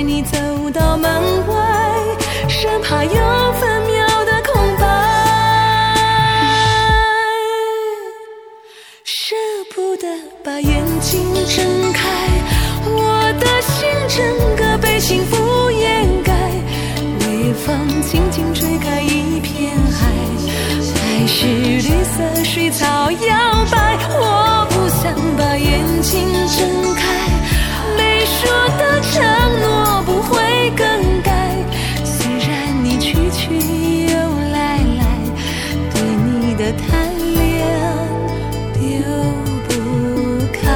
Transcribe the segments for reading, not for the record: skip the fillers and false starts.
随你走到门外，生怕有分秒的空白，舍不得把眼睛睁开，我的心整个被幸福掩盖，微风轻轻吹开一片海，还是绿色水草摇摆，我不想把眼睛睁开，没说的承诺不会更改，虽然你去去又来来，对你的贪恋丢不开。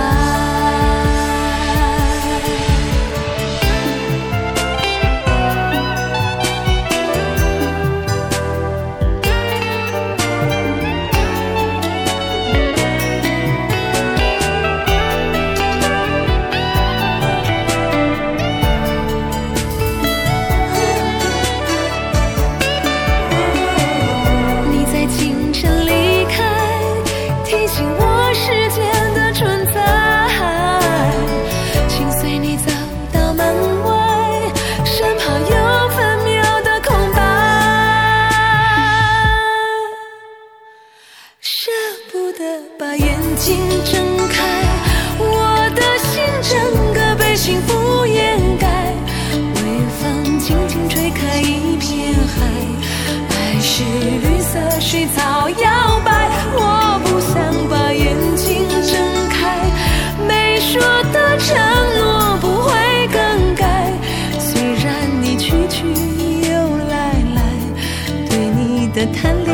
把眼睛睁开，我的心整个被幸福掩盖，微风轻轻吹开一片海，还是绿色水草摇摆，我不想把眼睛睁开，没说的承诺不会更改，虽然你去去又来来，对你的贪